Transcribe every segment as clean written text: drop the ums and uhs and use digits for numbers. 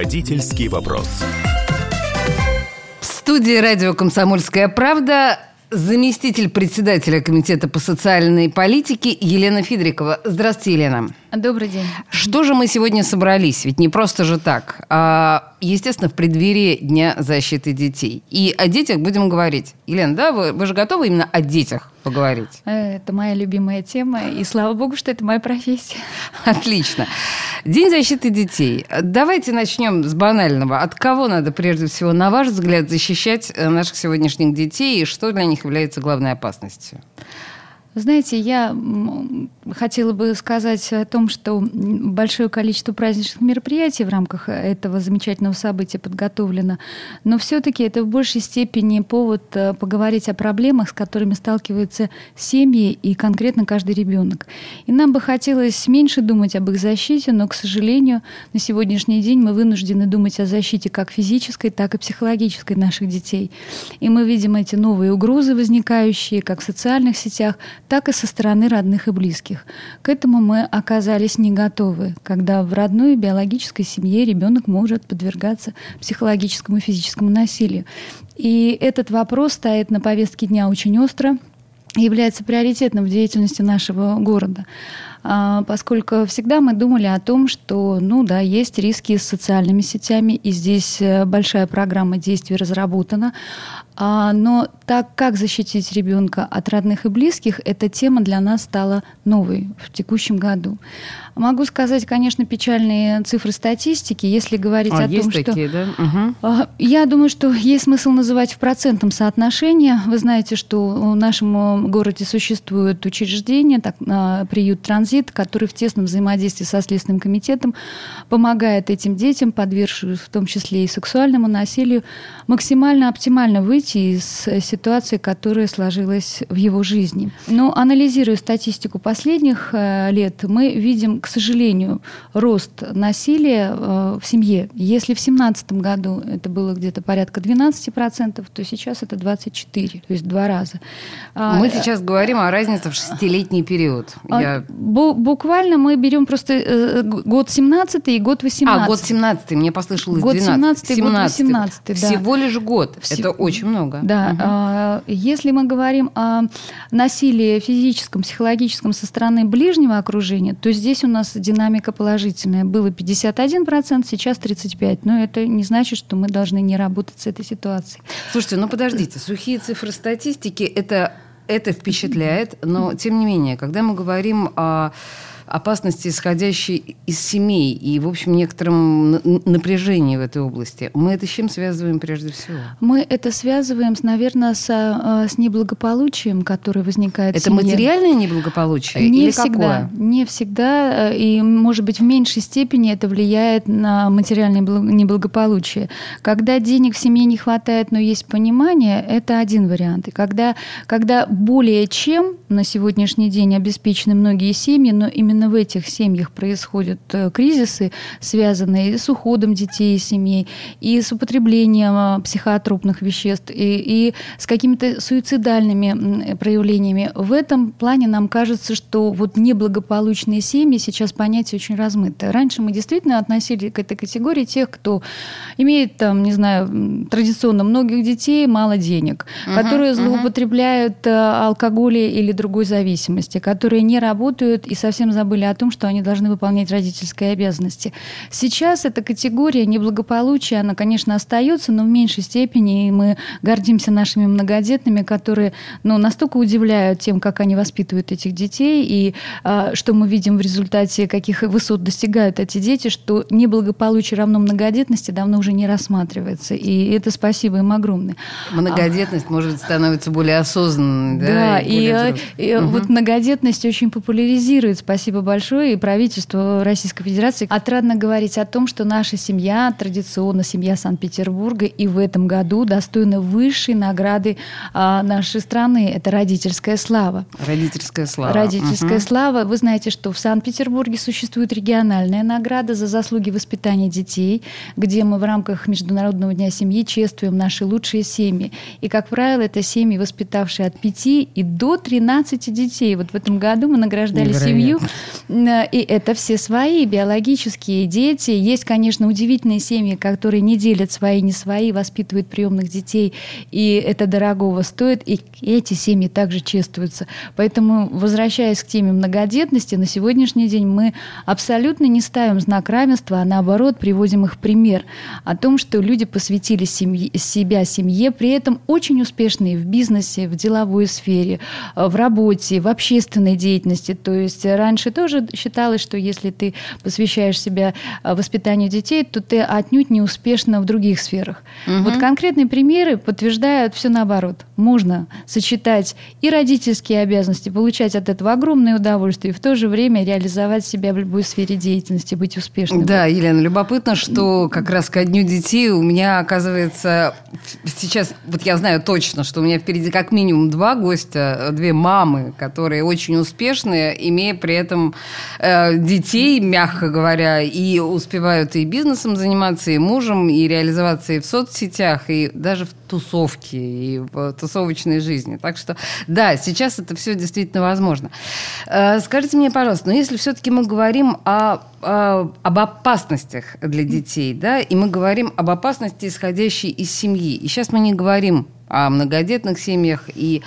Родительский вопрос. В студии радио «Комсомольская правда» заместитель председателя Комитета по социальной политике Елена Фидрикова. Здравствуйте, Елена. Добрый день. Что же мы сегодня собрались? Ведь не просто же так. Естественно, в преддверии Дня защиты детей. И о детях будем говорить. Елена, да, вы же готовы именно о детях поговорить? Это моя любимая тема, и слава богу, что это моя профессия. Отлично. День защиты детей. Давайте начнем с банального. От кого надо, прежде всего, на ваш взгляд, защищать наших сегодняшних детей, и что для них является главной опасностью? Знаете, я хотела бы сказать о том, что большое количество праздничных мероприятий в рамках этого замечательного события подготовлено, но все-таки это в большей степени повод поговорить о проблемах, с которыми сталкиваются семьи и конкретно каждый ребенок. И нам бы хотелось меньше думать об их защите, но, к сожалению, на сегодняшний день мы вынуждены думать о защите как физической, так и психологической наших детей. И мы видим эти новые угрозы, возникающие как в социальных сетях, так и со стороны родных и близких. К этому мы оказались не готовы, когда в родной биологической семье ребенок может подвергаться психологическому и физическому насилию. И этот вопрос стоит на повестке дня очень остро и является приоритетным в деятельности нашего города. Поскольку всегда мы думали о том, что, есть риски с социальными сетями, и здесь большая программа действий разработана. Но так как защитить ребенка от родных и близких, эта тема для нас стала новой в текущем году. Могу сказать, конечно, печальные цифры статистики, если говорить о том, что... Такие, да? Угу. Я думаю, что есть смысл называть в процентном соотношении. Вы знаете, что в нашем городе существует учреждение, приют «Транзит», который в тесном взаимодействии со Следственным комитетом помогает этим детям, подвергшим в том числе и сексуальному насилию, максимально оптимально выйти из ситуации, которая сложилась в его жизни. Но анализируя статистику последних лет, мы видим, к сожалению, рост насилия в семье. Если в 2017 году это было где-то порядка 12%, то сейчас это 24%, то есть в 2 раза. Мы сейчас говорим о разнице в 6-летний период. Буквально мы берем просто год 17 и год 18. Год 17, мне послышалось год 12. 17 и год 18, да. Всего лишь год. Это очень много. Да. Если мы говорим о насилии физическом, психологическом со стороны ближнего окружения, то здесь у нас динамика положительная. Было 51%, сейчас 35%. Но это не значит, что мы должны не работать с этой ситуацией. Слушайте, подождите. Сухие цифры статистики – это впечатляет. Но, тем не менее, когда мы говорим о опасности, исходящей из семей и, в общем, некотором напряжении в этой области. Мы это с чем связываем прежде всего? Мы это связываем, наверное, с неблагополучием, которое возникает в семье. Это материальное неблагополучие не или всегда, какое? Не всегда. И, может быть, в меньшей степени это влияет на материальное неблагополучие. Когда денег в семье не хватает, но есть понимание, это один вариант. И когда более чем на сегодняшний день обеспечены многие семьи, но именно в этих семьях происходят кризисы, связанные с уходом детей из семей, и с употреблением психотропных веществ, и с какими-то суицидальными проявлениями. В этом плане нам кажется, что неблагополучные семьи, сейчас понятие очень размытое. Раньше мы действительно относили к этой категории тех, кто имеет, традиционно многих детей, мало денег, которые злоупотребляют алкоголем или другой зависимости, которые не работают и совсем забыли о том, что они должны выполнять родительские обязанности. Сейчас эта категория неблагополучия, она, конечно, остается, но в меньшей степени, и мы гордимся нашими многодетными, которые настолько удивляют тем, как они воспитывают этих детей, и что мы видим в результате, каких высот достигают эти дети, что неблагополучие равно многодетности давно уже не рассматривается. И это спасибо им огромное. Многодетность, может быть, становится более осознанной. Да, и многодетность очень популяризирует. Спасибо большое. И правительство Российской Федерации отрадно говорить о том, что наша семья, традиционно семья Санкт-Петербурга, и в этом году достойна высшей награды нашей страны. Это родительская слава. Родительская слава. Родительская слава. Вы знаете, что в Санкт-Петербурге существует региональная награда за заслуги в воспитании детей, где мы в рамках Международного дня семьи чествуем наши лучшие семьи. И, как правило, это семьи, воспитавшие от 5 и до 13 детей. В этом году мы награждали семью, И это все свои биологические дети. Есть, конечно, удивительные семьи, которые не делят свои, не свои, воспитывают приемных детей, и это дорогого стоит, и эти семьи также чествуются. Поэтому, возвращаясь к теме многодетности, на сегодняшний день мы абсолютно не ставим знак равенства, а наоборот приводим их в пример о том, что люди посвятили себя семье, при этом очень успешные в бизнесе, в деловой сфере, в работе, в общественной деятельности. То есть раньше тоже считалось, что если ты посвящаешь себя воспитанию детей, то ты отнюдь не успешна в других сферах. Вот конкретные примеры подтверждают все наоборот. Можно сочетать и родительские обязанности, получать от этого огромное удовольствие, и в то же время реализовать себя в любой сфере деятельности, быть успешным. Да, Елена, любопытно, что как раз ко Дню детей у меня, оказывается, сейчас, вот я знаю точно, что у меня впереди как минимум 2 гостя, 2 мамы, которые очень успешные, имея при этом детей, мягко говоря, и успевают и бизнесом заниматься, и мужем, и реализоваться и в соцсетях, и даже в тусовке, и в тусовочной жизни. Так что, да, сейчас это все действительно возможно. Скажите мне, пожалуйста, но если все-таки мы говорим об опасностях для детей, да, и мы говорим об опасности, исходящей из семьи, и сейчас мы не говорим о многодетных семьях, и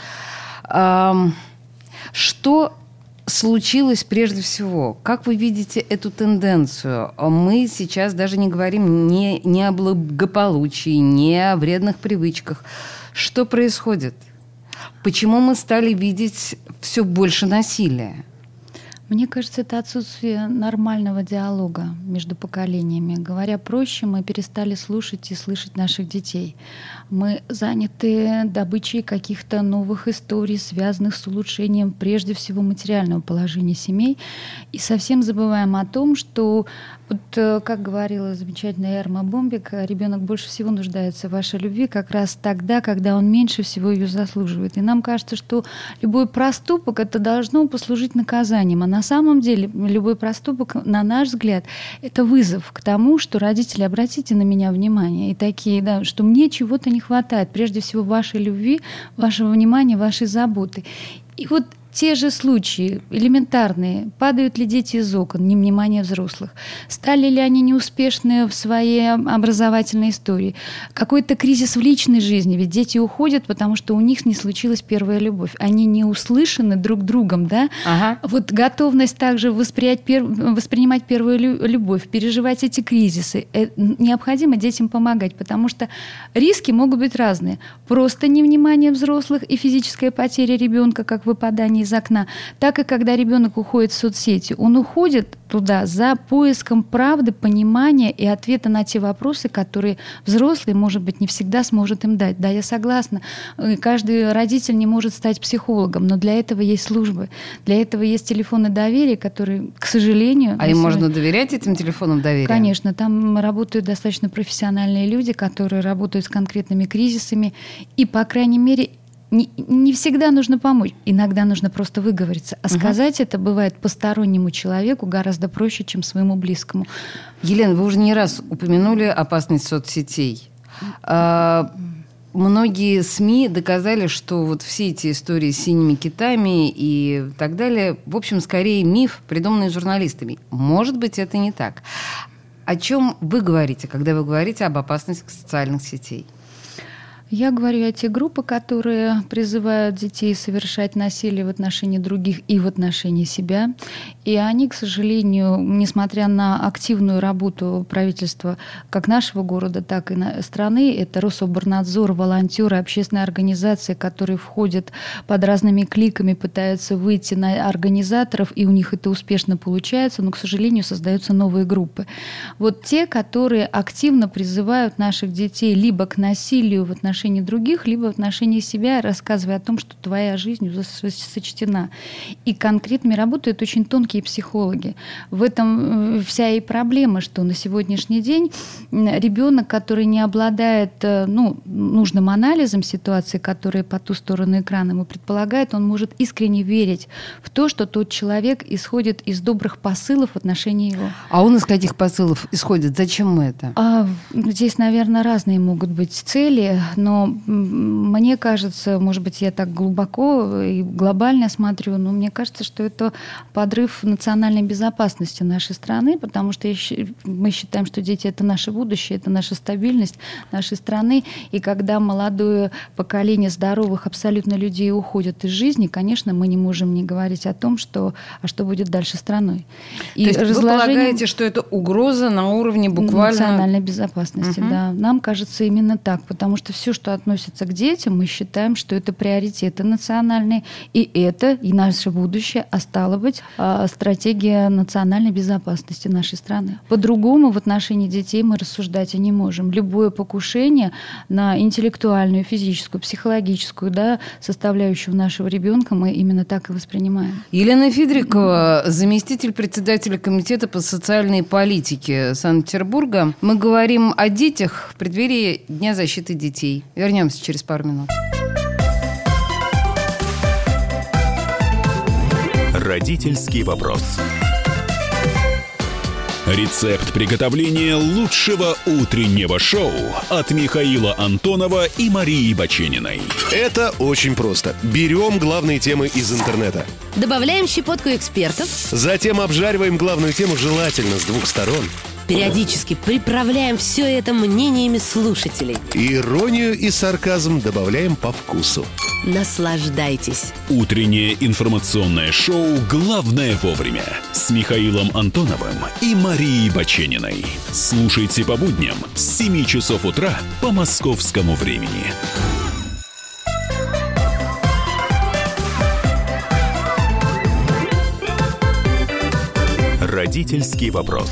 что случилось прежде всего? Как вы видите эту тенденцию? Мы сейчас даже не говорим ни о благополучии, ни о вредных привычках. Что происходит? Почему мы стали видеть все больше насилия? Мне кажется, это отсутствие нормального диалога между поколениями. Говоря проще, мы перестали слушать и слышать наших детей. Мы заняты добычей каких-то новых историй, связанных с улучшением прежде всего материального положения семей. И совсем забываем о том, что, вот, как говорила замечательная Эрма Бомбек, ребенок больше всего нуждается в вашей любви как раз тогда, когда он меньше всего ее заслуживает. И нам кажется, что любой проступок это должно послужить наказанием. А на самом деле любой проступок, на наш взгляд, это вызов к тому, что родители, обратите на меня внимание, и такие, да, что мне чего-то не хватает, прежде всего вашей любви, вашего внимания, вашей заботы. И вот те же случаи элементарные. Падают ли дети из окон, невнимание взрослых? Стали ли они неуспешны в своей образовательной истории? Какой-то кризис в личной жизни. Ведь дети уходят, потому что у них не случилась первая любовь. Они не услышаны друг другом. Да? Ага. Вот готовность также воспринимать первую любовь, переживать эти кризисы. Необходимо детям помогать, потому что риски могут быть разные. Просто невнимание взрослых и физическая потеря ребенка, как выпадание из окна, так и когда ребенок уходит в соцсети. Он уходит туда за поиском правды, понимания и ответа на те вопросы, которые взрослый, может быть, не всегда сможет им дать. Да, я согласна. Каждый родитель не может стать психологом, но для этого есть службы. Для этого есть телефоны доверия, которые, к сожалению... А им можно доверять этим телефонам доверия? Конечно. Там работают достаточно профессиональные люди, которые работают с конкретными кризисами. И, по крайней мере, не всегда нужно помочь. Иногда нужно просто выговориться. А сказать это бывает постороннему человеку гораздо проще, чем своему близкому. Елена, вы уже не раз упомянули опасность соцсетей. Многие СМИ доказали, что вот все эти истории с синими китами и так далее, в общем, скорее миф, придуманный журналистами. Может быть, это не так. О чем вы говорите, когда вы говорите об опасности социальных сетей? Я говорю о тех группах, которые призывают детей совершать насилие в отношении других и в отношении себя. И они, к сожалению, несмотря на активную работу правительства как нашего города, так и страны, это Рособорнадзор, волонтеры, общественные организации, которые входят под разными кликами, пытаются выйти на организаторов, и у них это успешно получается, но, к сожалению, создаются новые группы. Вот те, которые активно призывают наших детей либо к насилию в отношении других, либо в отношении себя, рассказывая о том, что твоя жизнь уже сочтена. И конкретными работают очень тонкие психологи. В этом вся и проблема, что на сегодняшний день ребенок, который не обладает нужным анализом ситуации, которая по ту сторону экрана ему предполагает, он может искренне верить в то, что тот человек исходит из добрых посылов в отношении его. А он из каких посылов исходит? Зачем мы это? Здесь, наверное, разные могут быть цели, но Но мне кажется, может быть, я так глубоко и глобально смотрю, но мне кажется, что это подрыв национальной безопасности нашей страны, потому что мы считаем, что дети – это наше будущее, это наша стабильность нашей страны. И когда молодое поколение здоровых абсолютно людей уходит из жизни, конечно, мы не можем не говорить о том, что будет дальше с страной. И то есть вы полагаете, что это угроза на уровне буквально... национальной безопасности, да. Нам кажется именно так, потому что все, что относится к детям, мы считаем, что это приоритеты национальные, и наше будущее, а стало быть, стратегия национальной безопасности нашей страны. По-другому в отношении детей мы рассуждать и не можем. Любое покушение на интеллектуальную, физическую, психологическую, да, составляющую нашего ребенка мы именно так и воспринимаем. Елена Фидрикова, заместитель председателя комитета по социальной политике Санкт-Петербурга. Мы говорим о детях в преддверии Дня защиты детей. Вернемся через пару минут. Родительский вопрос. Рецепт приготовления лучшего утреннего шоу от Михаила Антонова и Марии Бачениной. Это очень просто. Берем главные темы из интернета. Добавляем щепотку экспертов. Затем обжариваем главную тему желательно с двух сторон. Периодически приправляем все это мнениями слушателей. Иронию и сарказм добавляем по вкусу. Наслаждайтесь. Утреннее информационное шоу «Главное вовремя» с Михаилом Антоновым и Марией Бачениной. Слушайте по будням с 7 часов утра по московскому времени. Родительский вопрос.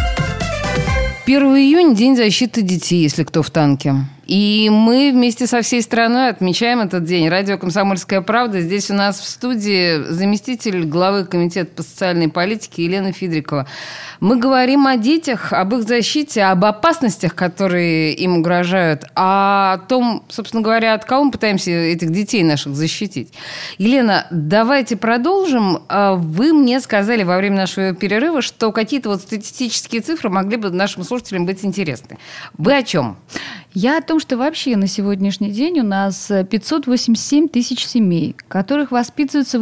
1 июня – День защиты детей, если кто в танке. И мы вместе со всей страной отмечаем этот день. Радио «Комсомольская правда». Здесь у нас в студии заместитель главы комитета по социальной политике Елена Фидрикова. Мы говорим о детях, об их защите, об опасностях, которые им угрожают, о том, собственно говоря, от кого мы пытаемся этих детей наших защитить. Елена, давайте продолжим. Вы мне сказали во время нашего перерыва, что какие-то вот статистические цифры могли бы нашим слушателям быть интересны. Вы о чем? Я о том, что вообще на сегодняшний день у нас 587 тысяч семей, в которых воспитываются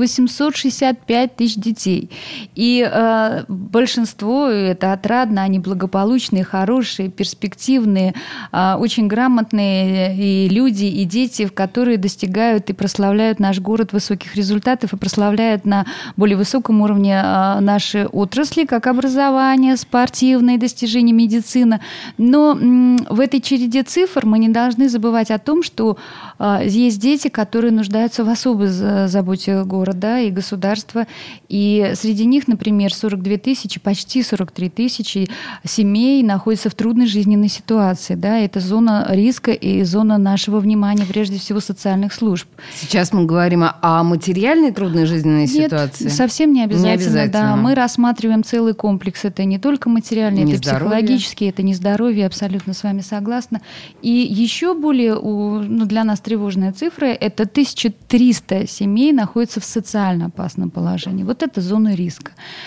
865 тысяч детей. И большинство это отрадно, они благополучные, хорошие, перспективные, очень грамотные и люди, и дети, которые достигают и прославляют наш город высоких результатов и прославляют на более высоком уровне наши отрасли, как образование, спортивные достижения, медицина. Но в этой череде цифр мы не должны забывать о том, что есть дети, которые нуждаются в особой заботе города и государства. И среди них, например, 42 тысячи, почти 43 тысячи семей находятся в трудной жизненной ситуации. Да? Это зона риска и зона нашего внимания, прежде всего, социальных служб. Сейчас мы говорим о материальной трудной жизненной ситуации? Нет, совсем не обязательно. Да. Мы рассматриваем целый комплекс. Это не только материальный, это психологический, это нездоровье, абсолютно с вами согласна. И еще более для нас тревожная цифра – это 1300 семей находятся в социально опасном положении. Вот это зона риска.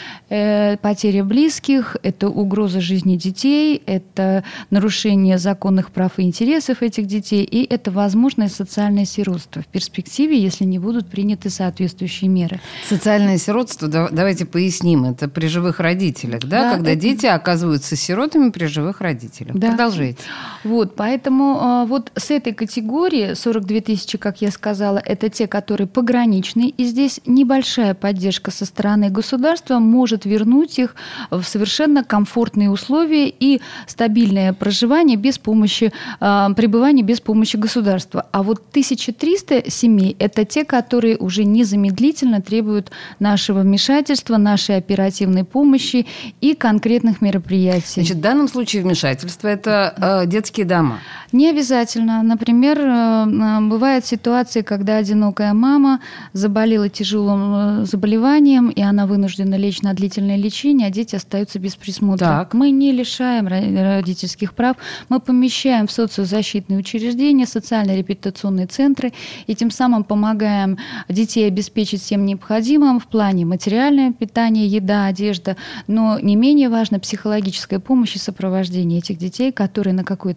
Потеря близких, это угроза жизни детей, это нарушение законных прав и интересов этих детей, и это возможное социальное сиротство в перспективе, если не будут приняты соответствующие меры. Социальное сиротство, давайте поясним, это при живых родителях, да? Когда дети оказываются сиротами при живых родителях. Да. Продолжайте. Вот, поэтому вот с этой категории 42 тысячи, как я сказала, это те, которые пограничные, и здесь небольшая поддержка со стороны государства может вернуть их в совершенно комфортные условия и стабильное проживание без помощи, пребывание без помощи государства. А вот 1300 семей – это те, которые уже незамедлительно требуют нашего вмешательства, нашей оперативной помощи и конкретных мероприятий. Значит, в данном случае вмешательство – это детские дома? Не обязательно. Например, бывают ситуации, когда одинокая мама заболела тяжелым заболеванием, и она вынуждена лечь на длительное лечение, а дети остаются без присмотра. Так. Мы не лишаем родительских прав, мы помещаем в социозащитные учреждения, социально-реабилитационные центры, и тем самым помогаем детей обеспечить всем необходимым в плане материального питания, еда, одежда, но не менее важно психологическая помощь и сопровождение этих детей, которые на какое-то время остаются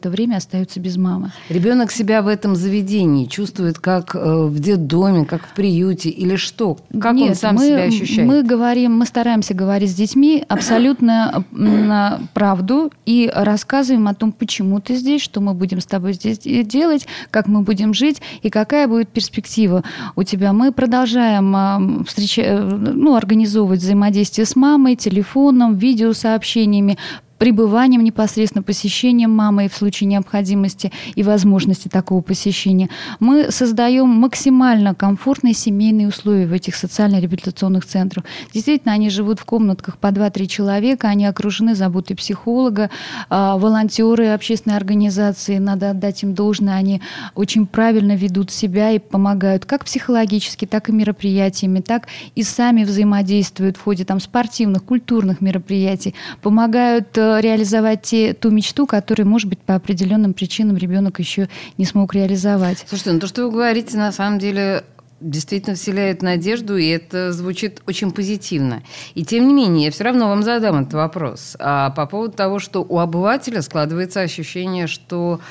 остаются без мамы. Ребенок себя в этом заведении чувствует как в детдоме, как в приюте или что? Как он сам себя ощущает? Мы стараемся говорить с детьми абсолютно правду и рассказываем о том, почему ты здесь, что мы будем с тобой здесь делать, как мы будем жить и какая будет перспектива у тебя. Мы продолжаем организовывать взаимодействие с мамой, телефоном, видеосообщениями, пребыванием непосредственно, посещением мамы в случае необходимости и возможности такого посещения. Мы создаем максимально комфортные семейные условия в этих социально-реабилитационных центрах. Действительно, они живут в комнатках по 2-3 человека, они окружены заботой психолога, волонтеры общественной организации, надо отдать им должное, они очень правильно ведут себя и помогают как психологически, так и мероприятиями, так и сами взаимодействуют в ходе спортивных, культурных мероприятий, помогают реализовать ту мечту, которую, может быть, по определенным причинам ребенок еще не смог реализовать. Слушайте, то, что вы говорите, на самом деле действительно вселяет надежду, и это звучит очень позитивно. И тем не менее, я все равно вам задам этот вопрос. По поводу того, что у обывателя складывается ощущение, что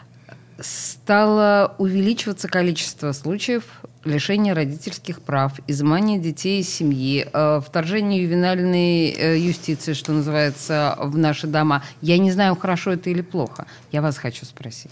стало увеличиваться количество случаев лишения родительских прав, изымания детей из семьи, вторжение ювенальной юстиции, что называется, в наши дома. Я не знаю, хорошо это или плохо. Я вас хочу спросить.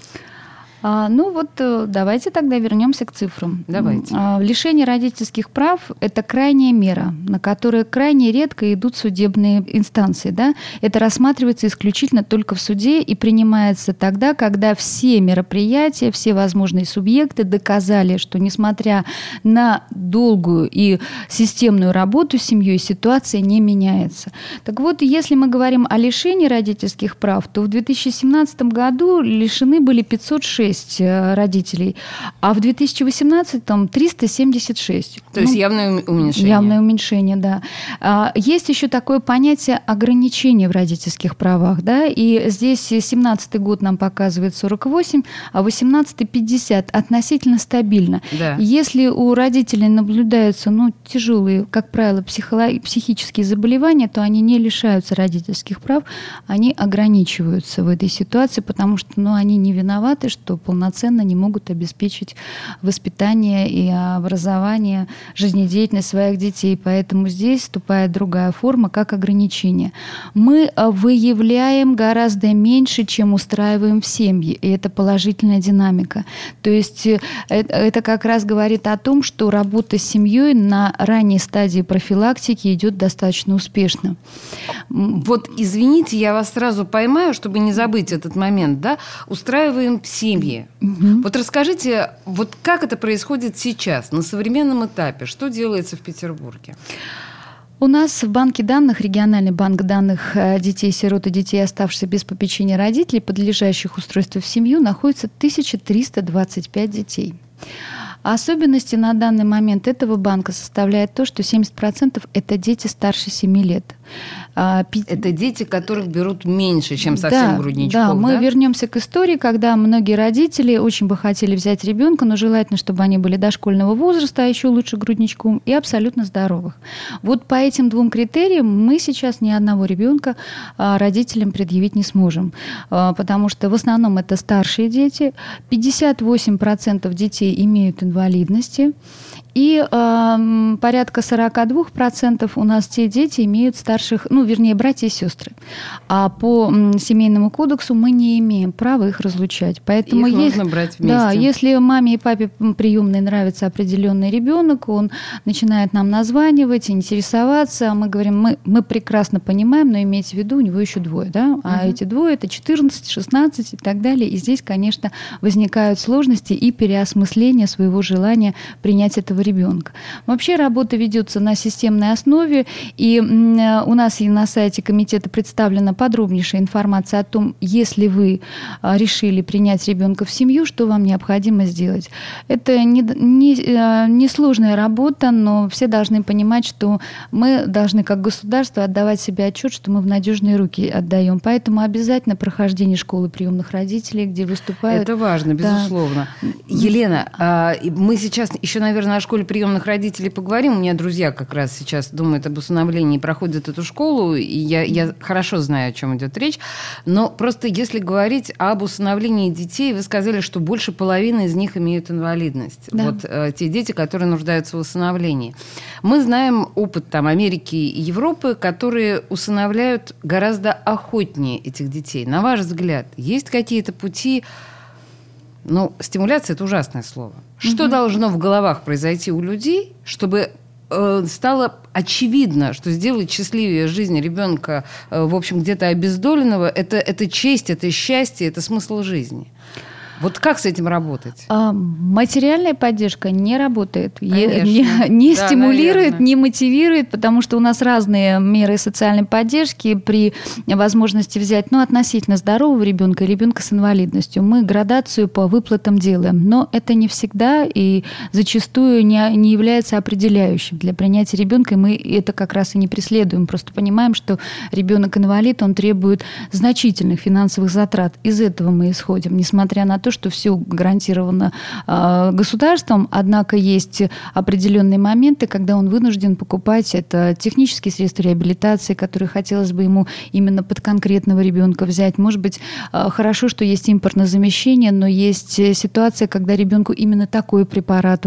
Давайте тогда вернемся к цифрам. Давайте. Лишение родительских прав – это крайняя мера, на которую крайне редко идут судебные инстанции. Да? Это рассматривается исключительно только в суде и принимается тогда, когда все мероприятия, все возможные субъекты доказали, что, несмотря на долгую и системную работу с семьей, ситуация не меняется. Так вот, если мы говорим о лишении родительских прав, то в 2017 году лишены были 506 родителей, а в 2018-м 376. То есть явное уменьшение. Явное уменьшение, да. Есть еще такое понятие ограничения в родительских правах, да, и здесь 17-й год нам показывает 48, а 18-й 50, относительно стабильно. Да. Если у родителей наблюдаются тяжелые, как правило, психические заболевания, то они не лишаются родительских прав, они ограничиваются в этой ситуации, потому что они не виноваты, что полноценно не могут обеспечить воспитание и образование, жизнедеятельность своих детей. Поэтому здесь вступает другая форма, как ограничение. Мы выявляем гораздо меньше, чем устраиваем в семье, и это положительная динамика. То есть это как раз говорит о том, что работа с семьей на ранней стадии профилактики идет достаточно успешно. Вот, извините, я вас сразу поймаю, чтобы не забыть этот момент, да? Устраиваем семьи. Угу. Вот расскажите, как это происходит сейчас, на современном этапе? Что делается в Петербурге? У нас в банке данных, региональный банк данных детей-сирот и детей, оставшихся без попечения родителей, подлежащих устройству в семью, находится 1325 детей. А особенности на данный момент этого банка составляет то, что 70% – это дети старше 7 лет. Это дети, которых берут меньше, чем совсем грудничков, да? Мы вернемся к истории, когда многие родители очень бы хотели взять ребенка, но желательно, чтобы они были дошкольного возраста, а еще лучше грудничком, и абсолютно здоровых. Вот по этим двум критериям мы сейчас ни одного ребенка родителям предъявить не сможем, потому что в основном это старшие дети, 58% детей имеют инвалидности, и порядка 42% у нас те дети имеют старших, братья и сестры. А по семейному кодексу мы не имеем права их разлучать. Поэтому их нужно брать вместе. Да, если маме и папе приемной нравится определенный ребенок, он начинает нам названивать, интересоваться. Мы говорим, мы прекрасно понимаем, но имейте в виду, у него еще двое, да? А эти двое – это 14, 16 и так далее. И здесь, конечно, возникают сложности и переосмысление своего желания принять этого ребенка. Вообще работа ведется на системной основе, и у нас и на сайте комитета представлена подробнейшая информация о том, если вы решили принять ребенка в семью, что вам необходимо сделать. Это не сложная работа, но все должны понимать, что мы должны как государство отдавать себе отчет, что мы в надежные руки отдаем. Поэтому обязательно прохождение школы приемных родителей, где выступают. Это важно, безусловно. Да. Елена, мы сейчас еще, наверное, о школе приемных родителей поговорим. У меня друзья как раз сейчас думают об усыновлении, проходят эту школу, и я хорошо знаю, о чем идет речь. Но просто если говорить об усыновлении детей, вы сказали, что больше половины из них имеют инвалидность. Да. Вот те дети, которые нуждаются в усыновлении. Мы знаем опыт там, Америки и Европы, которые усыновляют гораздо охотнее этих детей. На ваш взгляд, есть какие-то пути... Ну, стимуляция – это ужасное слово. Что должно в головах произойти у людей, чтобы стало очевидно, что сделать счастливее жизнь ребенка, в общем, где-то обездоленного – это честь, это счастье, это смысл жизни? Вот как с этим работать? Материальная поддержка не работает, Конечно. не Да, стимулирует, наверное. не мотивирует, потому что у нас разные меры социальной поддержки при возможности взять относительно здорового ребенка и ребенка с инвалидностью. Мы градацию по выплатам делаем, но это не всегда и зачастую не является определяющим для принятия ребенка, и мы это как раз и не преследуем. Просто понимаем, что ребенок-инвалид, он требует значительных финансовых затрат. Из этого мы исходим, несмотря на то, что все гарантировано государством, однако есть определенные моменты, когда он вынужден покупать это технические средства реабилитации, которые хотелось бы ему именно под конкретного ребенка взять. Может быть, хорошо, что есть импортное замещение, но есть ситуация, когда ребенку именно такой препарат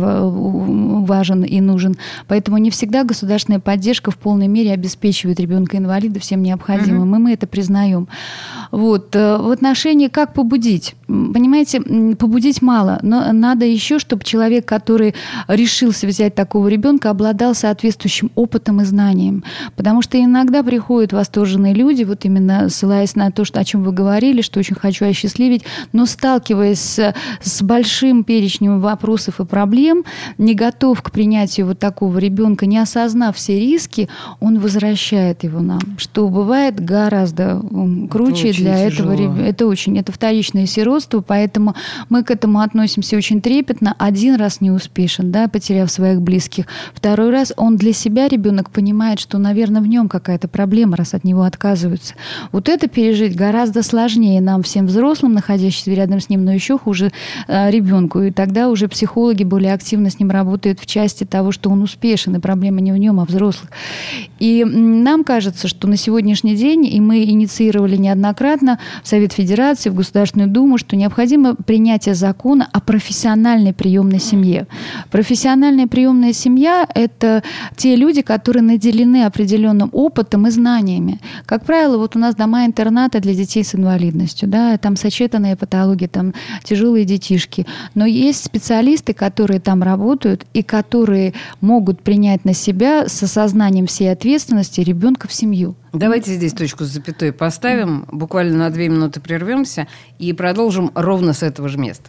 важен и нужен. Поэтому не всегда государственная поддержка в полной мере обеспечивает ребенка-инвалида всем необходимым, и мы это признаем. Вот. В отношении как побудить? Понимаете, побудить мало, но надо еще, чтобы человек, который решился взять такого ребенка, обладал соответствующим опытом и знанием. Потому что иногда приходят восторженные люди, вот именно ссылаясь на то, о чем вы говорили, что очень хочу осчастливить, но сталкиваясь с большим перечнем вопросов и проблем, не готов к принятию вот такого ребенка, не осознав все риски, он возвращает его нам, что бывает гораздо круче для этого ребенка. Это вторичное сиротство, поэтому мы к этому относимся очень трепетно. Один раз не успешен, да, потеряв своих близких. Второй раз он для себя, ребенок, понимает, что, наверное, в нем какая-то проблема, раз от него отказываются. Вот это пережить гораздо сложнее нам, всем взрослым, находящимся рядом с ним, но еще хуже ребенку. И тогда уже психологи более активно с ним работают в части того, что он успешен, и проблема не в нем, а в взрослых. И нам кажется, что на сегодняшний день, и мы инициировали неоднократно в Совет Федерации, в Государственную Думу, что необходимо принятие закона о профессиональной приемной семье. Профессиональная приемная семья – это те люди, которые наделены определенным опытом и знаниями. Как правило, вот у нас дома-интерната для детей с инвалидностью, да, там сочетанные патологии, там тяжелые детишки. Но есть специалисты, которые там работают и которые могут принять на себя с осознанием всей ответственности ребенка в семью. Давайте здесь точку с запятой поставим, буквально на 2 минуты прервемся и продолжим ровно с этого же места.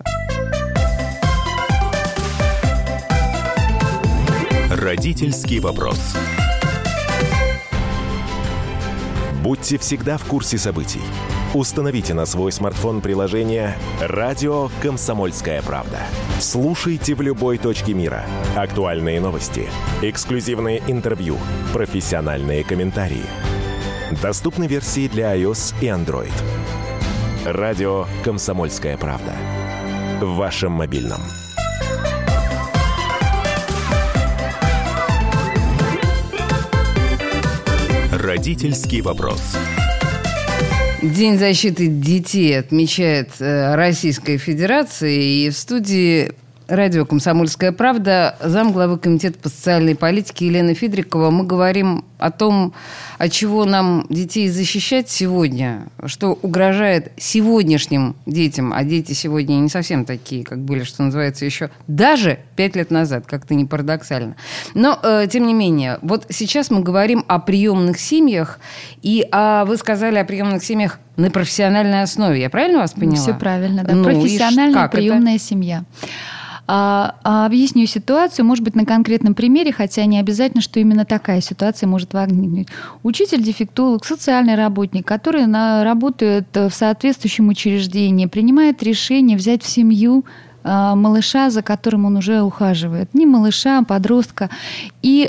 Родительский вопрос. Будьте всегда в курсе событий. Установите на свой смартфон приложение «Радио Комсомольская правда». Слушайте в любой точке мира. Актуальные новости, эксклюзивные интервью, профессиональные комментарии. Доступны версии для iOS и Android. «Радио Комсомольская правда». В вашем мобильном. Родительский вопрос. День защиты детей отмечает Российская Федерация. И в студии радио «Комсомольская правда» замглавы Комитета по социальной политике Елена Фидрикова. Мы говорим о том, от чего нам детей защищать сегодня, что угрожает сегодняшним детям, а дети сегодня не совсем такие, как были, что называется, еще даже 5 лет назад, как-то не парадоксально. Но, тем не менее, вот сейчас мы говорим о приемных семьях, и вы сказали о приемных семьях на профессиональной основе. Я правильно вас поняла? Все правильно, да. Профессиональная приемная семья. Объясню ситуацию, может быть, на конкретном примере, хотя не обязательно, что именно такая ситуация может возникнуть. Учитель-дефектолог, социальный работник, который работает в соответствующем учреждении, принимает решение взять в семью малыша, за которым он уже ухаживает. Не малыша, а подростка. И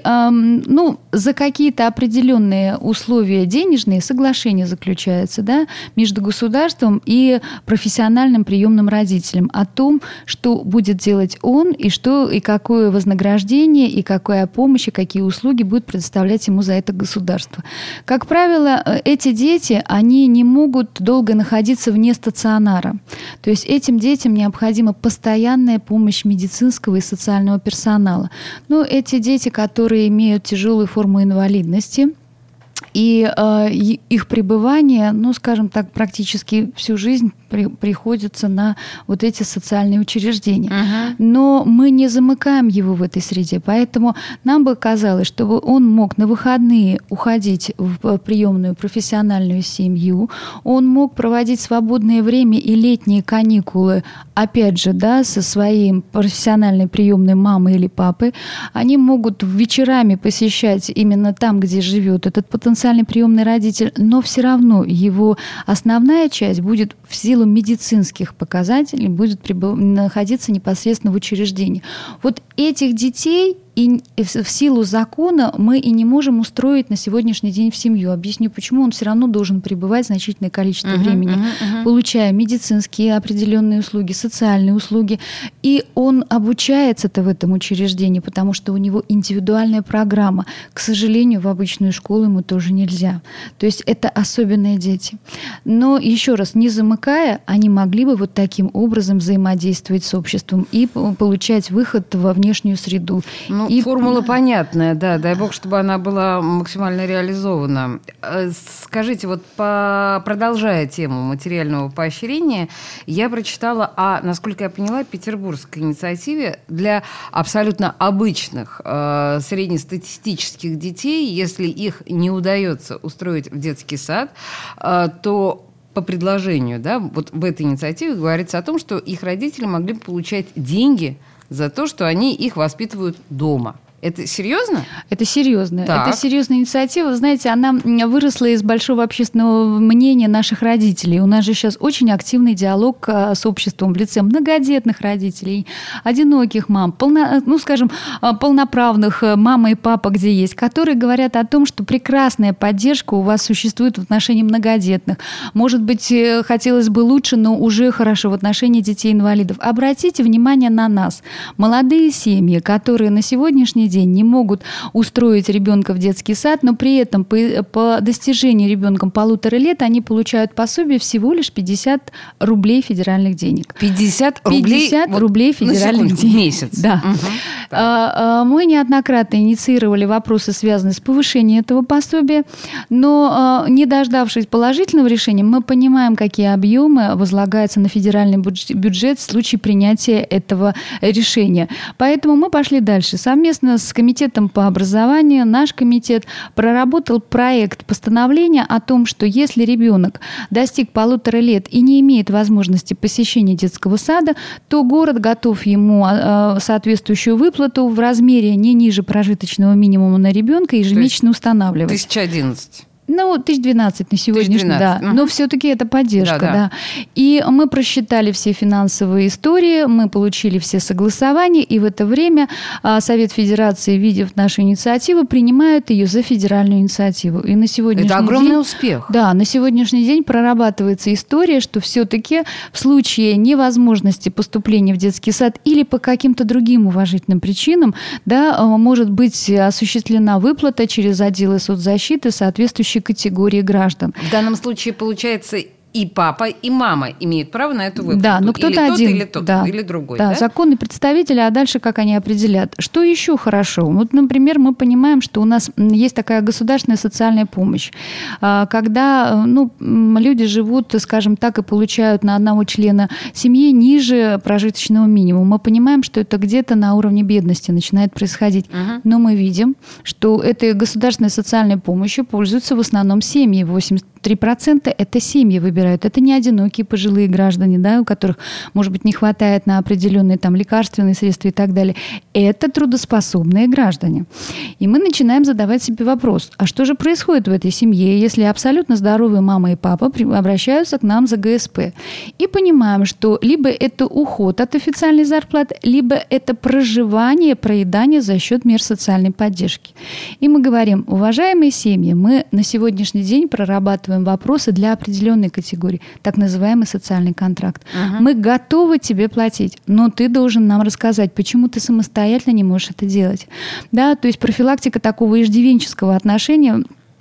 за какие-то определенные условия денежные соглашение заключается, да, между государством и профессиональным приемным родителем о том, что будет делать он, и какое вознаграждение, и какая помощь, и какие услуги будет предоставлять ему за это государство. Как правило, эти дети, они не могут долго находиться вне стационара. То есть этим детям необходима постоянная помощь медицинского и социального персонала. Но эти дети, которые имеют тяжелую форму инвалидности, и их пребывание, скажем так, практически всю жизнь приходится на вот эти социальные учреждения. Но мы не замыкаем его в этой среде, поэтому нам бы казалось, чтобы он мог на выходные уходить в приемную профессиональную семью, он мог проводить свободное время и летние каникулы, опять же, да, со своей профессиональной приемной мамой или папой. Они могут вечерами посещать именно там, где живет этот потенциальный приемный родитель, но все равно его основная часть будет в силу медицинских показателей будет находиться непосредственно в учреждении. Вот этих детей и в силу закона мы и не можем устроить на сегодняшний день в семью. Объясню, почему. Он все равно должен пребывать значительное количество времени, получая медицинские определенные услуги, социальные услуги. И он обучается-то в этом учреждении, потому что у него индивидуальная программа. К сожалению, в обычную школу ему тоже нельзя. То есть это особенные дети. Но еще раз, не замыкая, они могли бы вот таким образом взаимодействовать с обществом и получать выход во внешнюю среду. Формула понятная, да. Дай бог, чтобы она была максимально реализована. Скажите, вот продолжая тему материального поощрения, я прочитала о, насколько я поняла, петербургской инициативе для абсолютно обычных среднестатистических детей, если их не удается устроить в детский сад, то по предложению, да, вот в этой инициативе говорится о том, что их родители могли бы получать деньги за то, что они их воспитывают дома. Это серьезно? Это серьезно. Так. Это серьезная инициатива. Вы знаете, она выросла из большого общественного мнения наших родителей. У нас же сейчас очень активный диалог с обществом в лице многодетных родителей, одиноких мам, полноправных мама и папа, где есть, которые говорят о том, что прекрасная поддержка у вас существует в отношении многодетных. Может быть, хотелось бы лучше, но уже хорошо в отношении детей-инвалидов. Обратите внимание на нас. Молодые семьи, которые на сегодняшний день не могут устроить ребенка в детский сад, но при этом по достижении ребенком 1,5 лет они получают пособие всего лишь 50 рублей федеральных денег. 50 рублей? 50 рублей федеральных денег. В месяц? Да. Мы неоднократно инициировали вопросы, связанные с повышением этого пособия, но не дождавшись положительного решения, мы понимаем, какие объемы возлагаются на федеральный бюджет в случае принятия этого решения. Поэтому мы пошли дальше. Совместно с комитетом по образованию наш комитет проработал проект постановления о том, что если ребенок достиг 1,5 лет и не имеет возможности посещения детского сада, то город готов ему соответствующую выплату в размере не ниже прожиточного минимума на ребенка ежемесячно устанавливать. 1011. 1012 на сегодняшний день, да. Но все-таки это поддержка, да. И мы просчитали все финансовые истории, мы получили все согласования, и в это время Совет Федерации, видев нашу инициативу, принимает ее за федеральную инициативу. И на сегодняшний это огромный успех. Да, на сегодняшний день прорабатывается история, что все-таки в случае невозможности поступления в детский сад или по каким-то другим уважительным причинам, да, может быть осуществлена выплата через отделы соцзащиты соответствующей категории граждан. В данном случае, получается, и папа, и мама имеют право на эту выплату. Да, но кто-то или один. Или тот, да. или другой. Да, законные представители, а дальше как они определят. Что еще хорошо? Вот, например, мы понимаем, что у нас есть такая государственная социальная помощь. Когда люди живут, скажем так, и получают на одного члена семьи ниже прожиточного минимума. Мы понимаем, что это где-то на уровне бедности начинает происходить. Но мы видим, что этой государственной социальной помощью пользуются в основном семьи. 3% это семьи выбирают. Это не одинокие пожилые граждане, да, у которых, может быть, не хватает на определенные там лекарственные средства и так далее. Это трудоспособные граждане. И мы начинаем задавать себе вопрос, а что же происходит в этой семье, если абсолютно здоровые мама и папа обращаются к нам за ГСП? И понимаем, что либо это уход от официальной зарплаты, либо это проживание, проедание за счет мер социальной поддержки. И мы говорим, уважаемые семьи, мы на сегодняшний день прорабатываем вопросы для определенной категории, так называемый социальный контракт. Мы готовы тебе платить, но ты должен нам рассказать, почему ты самостоятельно не можешь это делать. Да, то есть профилактика такого иждивенческого отношения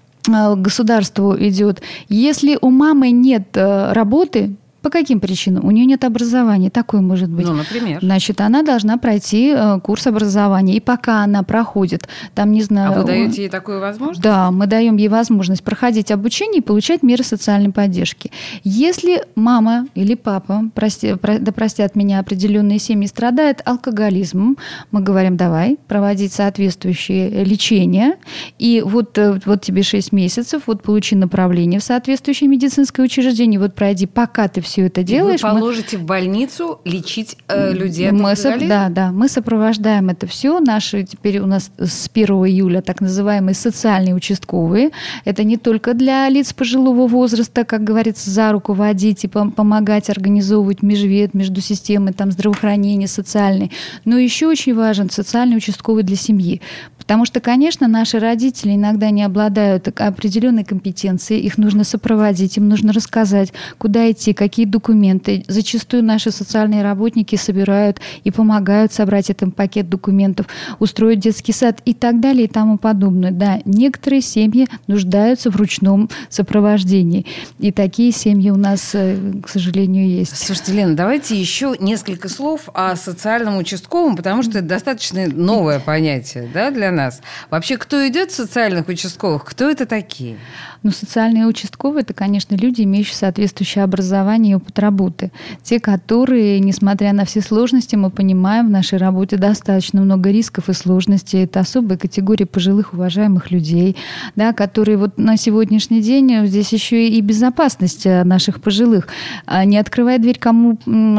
к государству идет. Если у мамы нет работы, по каким причинам? У нее нет образования. Такое может быть. Ну, например. Значит, она должна пройти курс образования. И пока она проходит, там, не знаю... А вы даете ей такую возможность? Да, мы даем ей возможность проходить обучение и получать меры социальной поддержки. Если мама или папа, да простят меня, определенные семьи, страдают алкоголизмом, мы говорим, давай проводить соответствующее лечение. И вот тебе 6 месяцев, вот получи направление в соответствующее медицинское учреждение, вот пройди, пока ты все это делаешь. Вы положите в больницу лечить людей от алкоголизма? Да, мы сопровождаем это все. Наши теперь у нас с 1 июля так называемые социальные участковые. Это не только для лиц пожилого возраста, как говорится, за руку водить и помогать организовывать межвед, между системой там, здравоохранения, социальной, но еще очень важен социальный участковый для семьи. Потому что, конечно, наши родители иногда не обладают определенной компетенцией, их нужно сопроводить, им нужно рассказать, куда идти, какие документы. Зачастую наши социальные работники собирают и помогают собрать этот пакет документов, устроить детский сад и так далее и тому подобное. Да, некоторые семьи нуждаются в ручном сопровождении. И такие семьи у нас, к сожалению, есть. Слушайте, Лена, давайте еще несколько слов о социальном участковом, потому что это достаточно новое понятие, да, для нас. Вообще, кто идет в социальных участковых? Кто это такие? Ну, социальные участковые – это, конечно, люди, имеющие соответствующее образование и опыт работы. Те, которые, несмотря на все сложности, мы понимаем, в нашей работе достаточно много рисков и сложностей. Это особая категория пожилых, уважаемых людей, да, которые вот на сегодняшний день, здесь еще и безопасность наших пожилых. Не открывай дверь кого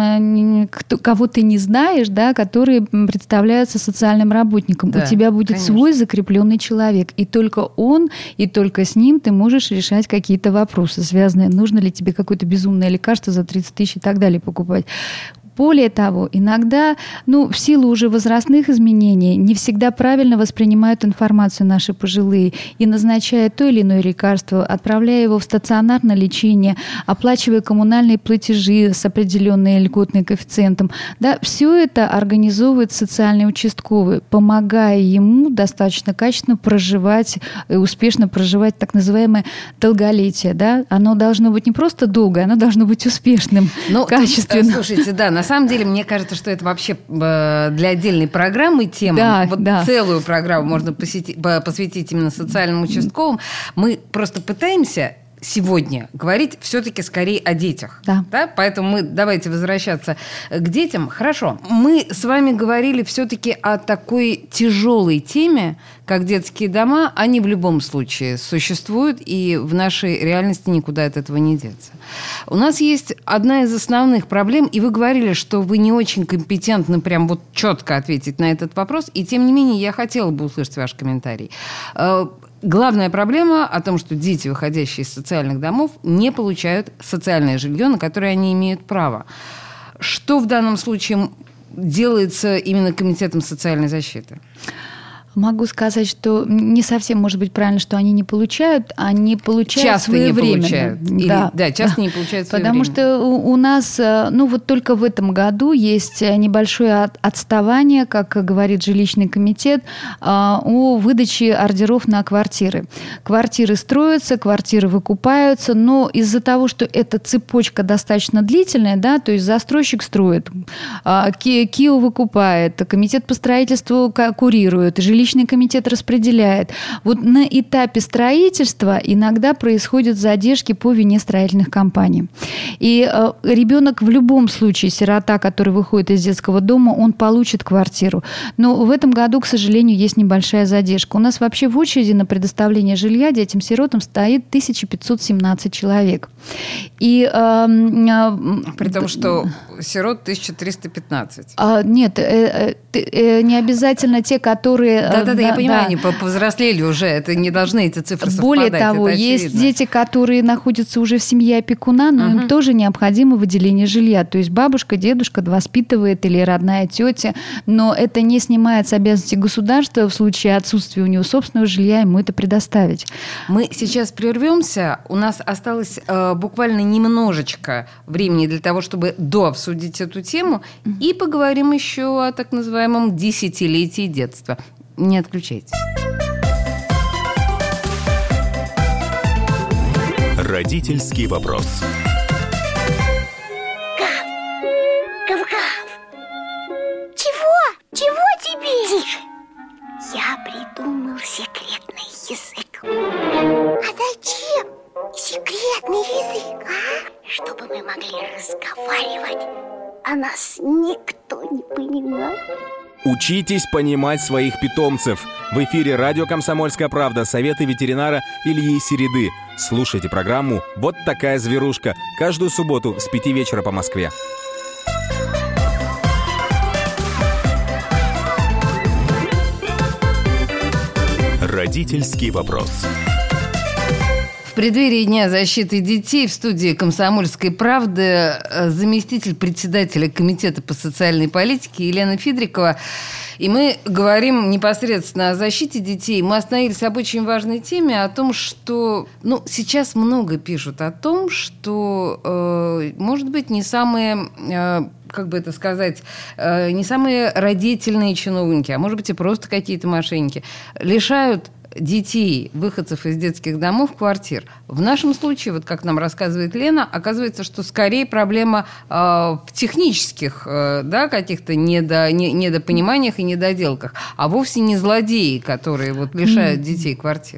ты не знаешь, да, которые представляются социальным работником. Да, у тебя будет, конечно, свой закрепленный человек. И только он, и только с ним ты можешь решать какие-то вопросы, связанные, нужно ли тебе какое-то безумное лекарство за 30 тысяч и так далее покупать. Более того, иногда, в силу уже возрастных изменений, не всегда правильно воспринимают информацию наши пожилые и назначая то или иное лекарство, отправляя его в стационарное лечение, оплачивая коммунальные платежи с определенным льготным коэффициентом. Да, все это организовывает социальный участковый, помогая ему достаточно качественно проживать, успешно проживать так называемое долголетие. Да? Оно должно быть не просто долгое, оно должно быть успособным, качественным. Слушайте, да, на самом деле, мне кажется, что это вообще для отдельной программы тема. Да. Целую программу можно посвятить именно социальным участковым. Мы просто пытаемся сегодня говорить все-таки скорее о детях. Да. Да? Поэтому давайте возвращаться к детям. Хорошо. Мы с вами говорили все-таки о такой тяжелой теме, как детские дома. Они в любом случае существуют, и в нашей реальности никуда от этого не деться. У нас есть одна из основных проблем, и вы говорили, что вы не очень компетентны прям вот четко ответить на этот вопрос, и тем не менее я хотела бы услышать ваш комментарий. Главная проблема о том, что дети, выходящие из социальных домов, не получают социальное жилье, на которое они имеют право. Что в данном случае делается именно Комитетом социальной защиты? Могу сказать, что не совсем, может быть, правильно, что они не получают, они получают часто своевременно. Не получают. Часто не получают своевременно. Потому что у нас, вот только в этом году есть небольшое отставание, как говорит жилищный комитет, о выдаче ордеров на квартиры. Квартиры строятся, квартиры выкупаются, но из-за того, что эта цепочка достаточно длительная, да, то есть застройщик строит, КИО выкупает, комитет по строительству курирует, жилищный жилищный комитет распределяет. Вот на этапе строительства иногда происходят задержки по вине строительных компаний. И ребенок в любом случае, сирота, который выходит из детского дома, он получит квартиру. Но в этом году, к сожалению, есть небольшая задержка. У нас вообще в очереди на предоставление жилья детям-сиротам стоит 1517 человек. И, при том, что сирот 1315. Нет, не обязательно те, которые... Да-да-да, я понимаю, они повзрослели уже, это не должны эти цифры совпадать. Более того, есть дети, которые находятся уже в семье опекуна, но им тоже необходимо выделение жилья. То есть бабушка, дедушка воспитывает или родная тетя, но это не снимает с обязанности государства в случае отсутствия у него собственного жилья ему это предоставить. Мы сейчас прервемся. У нас осталось буквально немножечко времени для того, чтобы дообсудить эту тему, и поговорим еще о так называемом десятилетии детства. Не отключайтесь. Родительский вопрос. Гав-гав. Чего тебе? Тише. Я придумал секретный язык. А зачем секретный язык, а? Чтобы мы могли разговаривать, а нас никто не понимает. Учитесь понимать своих питомцев. В эфире радио «Комсомольская правда». Советы ветеринара Ильи Середы. Слушайте программу «Вот такая зверушка» каждую субботу с 5 вечера по Москве. Родительский вопрос. В преддверии Дня защиты детей в студии «Комсомольской правды» заместитель председателя Комитета по социальной политике Елена Фидрикова. И мы говорим непосредственно о защите детей. Мы остановились об очень важной теме, о том, что... сейчас много пишут о том, что, может быть, не самые... не самые родительные чиновники, а может быть и просто какие-то мошенники, лишают детей, выходцев из детских домов, квартир. В нашем случае, вот как нам рассказывает Лена, оказывается, что скорее проблема в технических каких-то недопониманиях и недоделках, а вовсе не злодеи, которые лишают детей квартир.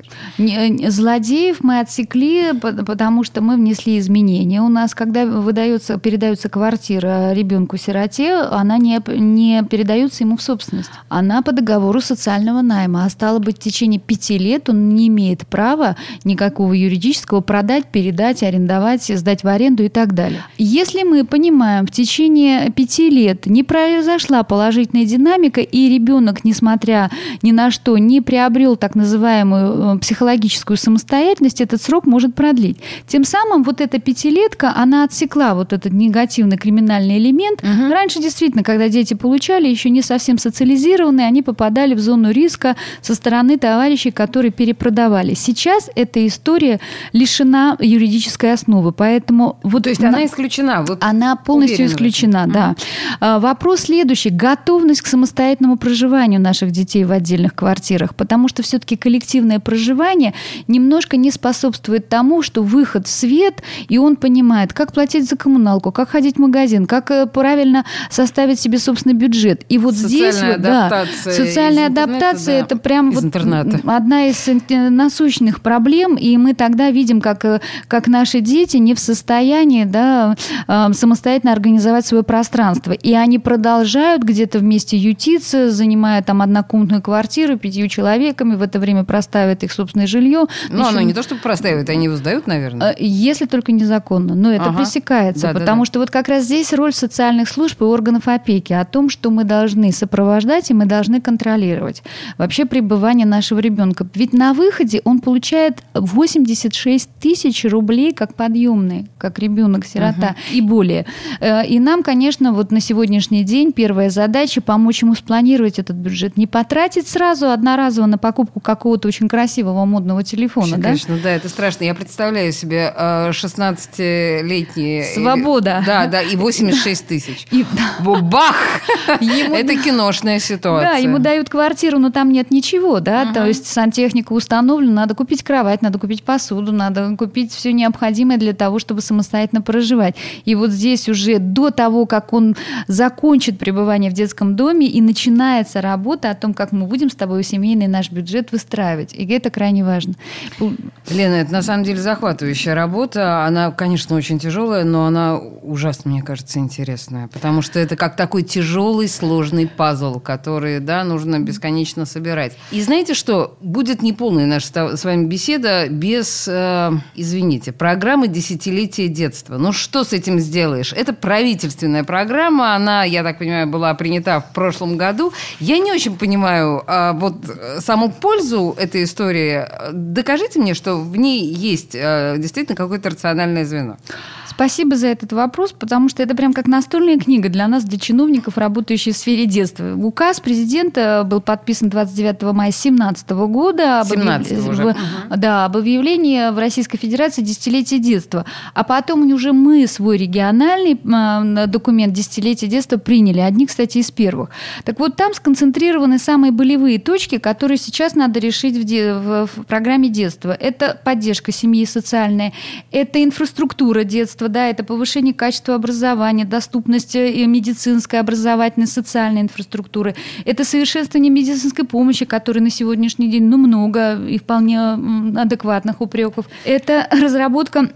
Злодеев мы отсекли, потому что мы внесли изменения. У нас, когда передается квартира ребенку-сироте, она не передается ему в собственность. Она по договору социального найма. А стало быть, в течение 5 лет он не имеет права никакого юридического продать, передать, арендовать, сдать в аренду и так далее. Если мы понимаем, в течение 5 лет не произошла положительная динамика, и ребенок, несмотря ни на что, не приобрел так называемую психологическую самостоятельность, этот срок может продлить. Тем самым вот эта 5-летка, она отсекла вот этот негативный криминальный элемент. Угу. Раньше действительно, когда дети получали, еще не совсем социализированные, они попадали в зону риска со стороны товарищей, которые перепродавали. Сейчас эта история лишена юридической основы, поэтому... То есть она исключена? Она полностью исключена, да. Вопрос следующий. Готовность к самостоятельному проживанию наших детей в отдельных квартирах, потому что все-таки коллективное проживание немножко не способствует тому, что выход в свет, и он понимает, как платить за коммуналку, как ходить в магазин, как правильно составить себе собственный бюджет. И вот социальная адаптация это прям одна из насущных проблем, и мы тогда видим, как наши дети не в состоянии самостоятельно организовать свое пространство. И они продолжают где-то вместе ютиться, занимая там однокомнатную квартиру 5 человеками, в это время простаивают их собственное жилье. Оно не то, чтобы простаивают, они его сдают, наверное. Если только незаконно. Но это пресекается, потому что вот как раз здесь роль социальных служб и органов опеки о том, что мы должны сопровождать и мы должны контролировать вообще пребывание нашего ребенка. Ведь на выходе он получает 86 тысяч рублей как подъемный, как ребенок-сирота и более. И нам, конечно, вот на сегодняшний день первая задача помочь ему спланировать этот бюджет. Не потратить сразу одноразово на покупку какого-то очень красивого модного телефона. Конечно, да, это страшно. Я представляю себе 16-летний... Свобода. Да, и 86 тысяч. Бах! Это киношная ситуация. Да, ему дают квартиру, но там нет ничего, да, то есть сантехника установлена, надо купить кровать, надо купить посуду, надо купить все необходимое для того, чтобы самостоятельно проживать. И вот здесь уже до того, как он закончит пребывание в детском доме, и начинается работа о том, как мы будем с тобой семейный наш бюджет выстраивать. И это крайне важно. Лена, это на самом деле захватывающая работа. Она, конечно, очень тяжелая, но она ужасно, мне кажется, интересная. Потому что это как такой тяжелый, сложный пазл, который, да, нужно бесконечно собирать. И знаете что? Будет неполная наша с вами беседа без, извините, программы «Десятилетие детства». Ну, что с этим сделаешь? Это правительственная программа. Она, я так понимаю, была принята в прошлом году. Я не очень понимаю вот саму пользу этой истории. Докажите мне, что в ней есть действительно какое-то рациональное звено. Спасибо за этот вопрос, потому что это прям как настольная книга для нас, для чиновников, работающих в сфере детства. Указ президента был подписан 29 мая 2017 года об объявлении в Российской Федерации «Десятилетие детства». А потом уже мы свой региональный документ «Десятилетие детства» приняли. Одни, кстати, из первых. Так вот, там сконцентрированы самые болевые точки, которые сейчас надо решить в программе детства. Это поддержка семьи социальная, это инфраструктура детства, да, это повышение качества образования, доступность медицинской, образовательной, социальной инфраструктуры. Это совершенствование медицинской помощи, которой на сегодняшний день много и вполне адекватных упреков. Это разработка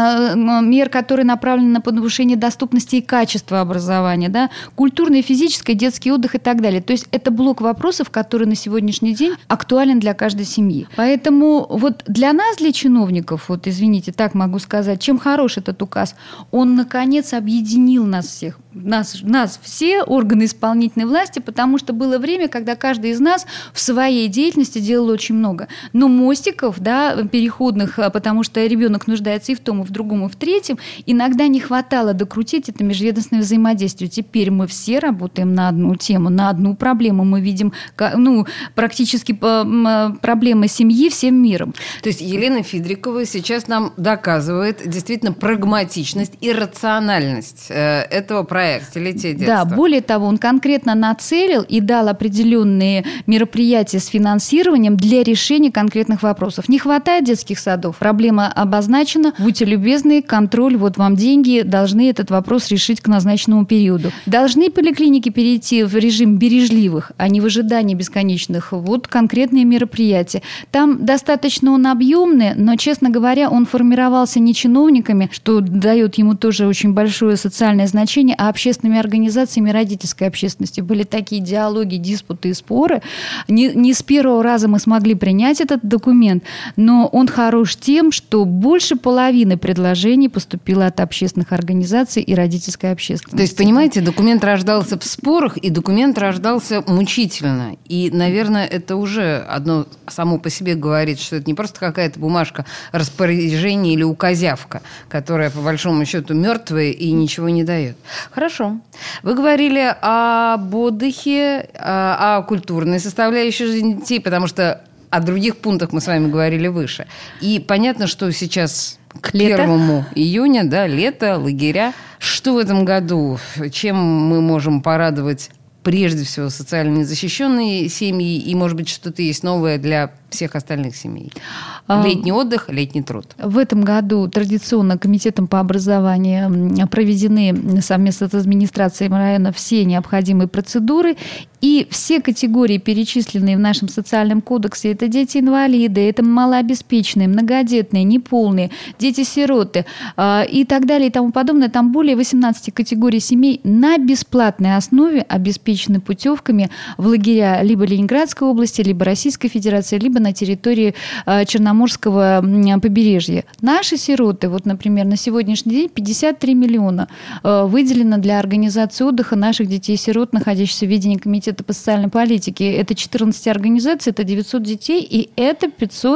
мер, которые направлены на повышение доступности и качества образования, да, культурное, физическое, детский отдых и так далее. То есть это блок вопросов, который на сегодняшний день актуален для каждой семьи. Поэтому вот для нас, для чиновников, вот извините, так могу сказать, чем хорош этот указ, он, наконец, объединил нас всех, нас все органы исполнительной власти, потому что было время, когда каждый из нас в своей деятельности делал очень много. Но мостиков, да, переходных, потому что ребенок нуждается и в том, и в другом, и в третьем, иногда не хватало докрутить это межведомственное взаимодействие. Теперь мы все работаем на одну тему, на одну проблему. Мы видим практически проблемы семьи всем миром. То есть Елена Фидрикова сейчас нам доказывает действительно прагматичность и рациональность этого проекта «Десятилетие детства». Да, более того, он конкретно нацелил и дал определенные мероприятия с финансированием для решения конкретных вопросов. Не хватает детских садов, проблема обозначена, будьте любезны, контроль, вот вам деньги, должны этот вопрос решить к назначенному периоду. Должны поликлиники перейти в режим бережливых, а не в ожидании бесконечных. Вот конкретные мероприятия. Там достаточно он объемный, но, честно говоря, он формировался не чиновниками, что дает ему тоже очень большое социальное значение, а общественными организациями родительской общественности. Были такие диалоги, диспуты и споры. Не с первого раза мы смогли принять этот документ, но он хорош тем, что больше половины предложений поступило от общественных организаций и родительской общественности. То есть, понимаете, документ рождался в спорах, и документ рождался мучительно. И, наверное, это уже одно само по себе говорит, что это не просто какая-то бумажка распоряжения или указявка, которая, по большому счету, мертвая и ничего не дает. Хорошо. Вы говорили об отдыхе, о культурной составляющей жизни детей, потому что о других пунктах мы с вами говорили выше. И понятно, что сейчас к 1 июня, да, лето, лагеря. Что в этом году? Чем мы можем порадовать прежде всего социально незащищенные семьи? И, может быть, что-то есть новое для всех остальных семей? Летний отдых, летний труд. В этом году традиционно Комитетом по образованию проведены совместно с администрацией района все необходимые процедуры. И все категории, перечисленные в нашем социальном кодексе, это дети-инвалиды, это малообеспеченные, многодетные, неполные, дети-сироты и так далее и тому подобное. Там более 18 категорий семей на бесплатной основе обеспечены путевками в лагеря либо Ленинградской области, либо Российской Федерации, либо на территории Черноморского побережья. Наши сироты, вот, например, на сегодняшний день 53 миллиона выделено для организации отдыха наших детей-сирот, находящихся в ведении Комитета по социальной политике. Это 14 организаций, это 900 детей, и это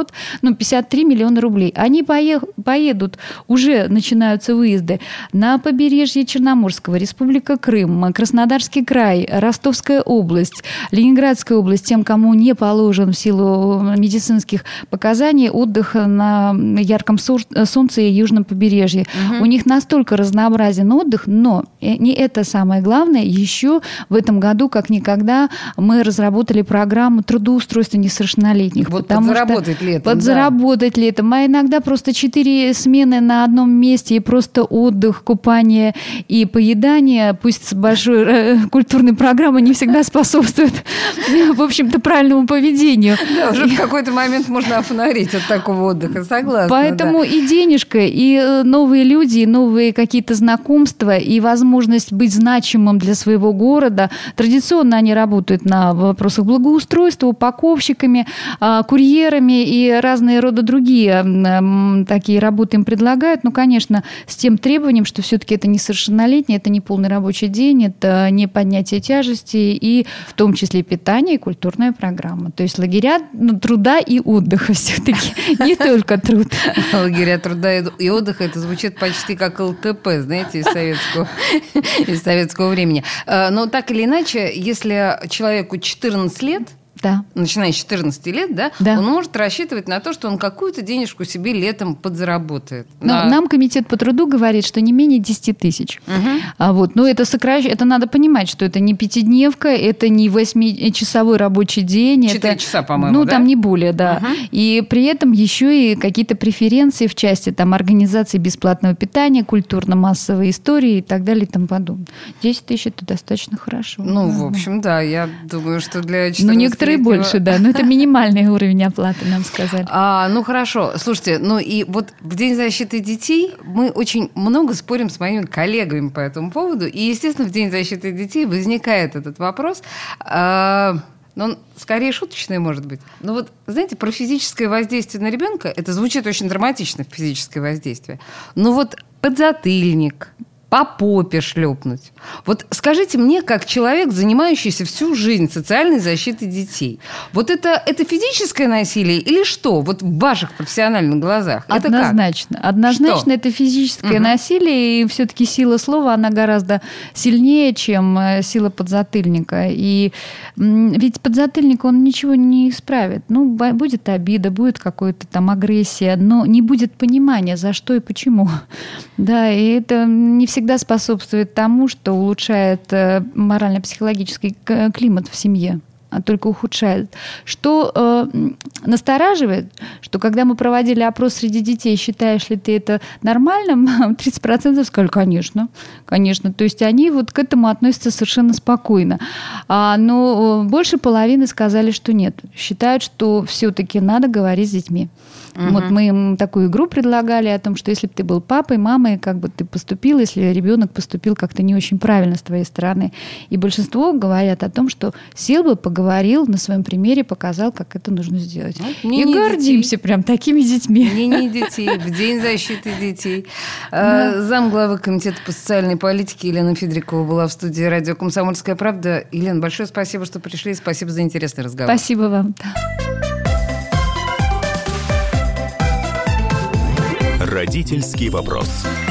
53 миллиона рублей. Они поедут, уже начинаются выезды на побережье Черноморского, Республика Крым, Краснодарский край, Ростовская область, Ленинградская область, тем, кому не положен в силу медицинских показаний отдых на ярком солнце и южном побережье. У них настолько разнообразен отдых, но не это самое главное. Еще в этом году, как никогда, мы разработали программу трудоустройства несовершеннолетних. Вот подзаработать летом. Подзаработать летом. А иногда просто 4 смены на одном месте и просто отдых, купание и поедание, пусть с большой культурной программой, не всегда способствует, в общем-то, правильному поведению. Да, уже в какой-то момент можно офонарить от такого отдыха, согласна. Поэтому и денежка, и новые люди, и новые какие-то знакомства, и возможность быть значимым для своего города. Традиционно они работают на вопросах благоустройства, упаковщиками, курьерами и разные рода другие такие работы им предлагают. Ну, конечно, с тем требованием, что все-таки это несовершеннолетний, это не полный рабочий день, это не поднятие тяжести, и в том числе питание и культурная программа. То есть лагеря труда и отдыха все-таки, не только труд. Лагеря труда и отдыха, это звучит почти как ЛТП, знаете, из советского времени. Но так или иначе, если человеку 14 лет, да. Начиная с 14 лет, да, он может рассчитывать на то, что он какую-то денежку себе летом подзаработает. Нам комитет по труду говорит, что не менее 10 тысяч. Но это это надо понимать, что это не пятидневка, это не 8-часовой рабочий день. 4 часа, по-моему, там не более, да. И при этом еще и какие-то преференции в части организации бесплатного питания, культурно-массовой истории и так далее и тому подобное. 10 тысяч – это достаточно хорошо. В общем, да, я думаю, что для 14 некоторые больше, да. Но это минимальный уровень оплаты, нам сказали. Хорошо. Слушайте, и вот в День защиты детей мы очень много спорим с моими коллегами по этому поводу. И, естественно, в День защиты детей возникает этот вопрос. Он скорее шуточный, может быть. Но знаете, про физическое воздействие на ребенка, это звучит очень драматично, физическое воздействие. Но подзатыльник, по попе шлепнуть. Скажите мне, как человек, занимающийся всю жизнь социальной защитой детей, это физическое насилие или что? В ваших профессиональных глазах? Однозначно. Однозначно это физическое насилие, и все-таки сила слова, она гораздо сильнее, чем сила подзатыльника. И ведь подзатыльник, он ничего не исправит. Будет обида, будет какая-то агрессия, но не будет понимания, за что и почему. Да, и это не всегда способствует тому, что улучшает морально-психологический климат в семье, а только ухудшает. Что настораживает, что когда мы проводили опрос среди детей, считаешь ли ты это нормальным, 30% сказали, конечно. То есть они к этому относятся совершенно спокойно. Но больше половины сказали, что нет. Считают, что все-таки надо говорить с детьми. Мы им такую игру предлагали о том, что если бы ты был папой, мамой, как бы ты поступил, если ребенок поступил как-то не очень правильно с твоей стороны. И большинство говорят о том, что сел бы, поговорил, на своем примере показал, как это нужно сделать. И гордимся прям такими детьми. Не детей, в День защиты детей. Замглавы комитета по социальной политике Елена Федрикова была в студии радио «Комсомольская правда». Елена, большое спасибо, что пришли. Спасибо за интересный разговор. Спасибо вам. Родительский вопрос.